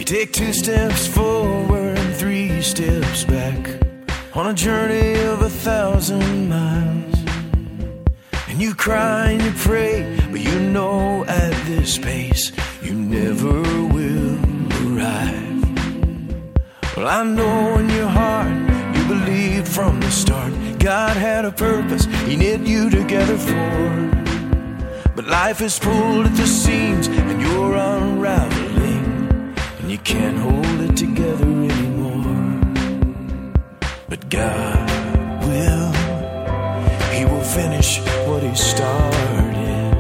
You take 2 steps forward and 3 steps back on a journey of 1,000 miles. And you cry and you pray, but you know at this pace you never will arrive. Well, I know in your heart you believed from the start God had a purpose He knit you together for. But life is pulled at the seams and you're unraveling, and you can't hold it together anymore. But God will, He will finish what He started.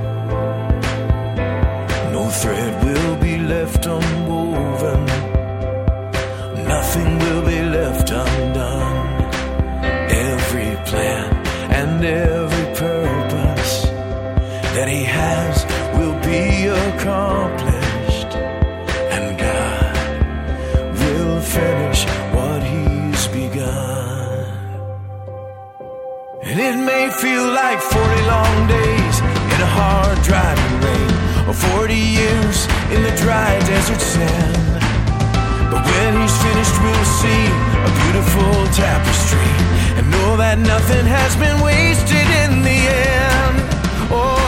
No thread will be left unwoven, nothing will be left undone. Every plan and every purpose that He has will be accomplished, and God will finish what He's begun. And it may feel like 40 long days in a hard driving rain, or 40 years in the dry desert sand. But when He's finished, we'll see a beautiful tapestry and know that nothing has been wasted in the end. Oh,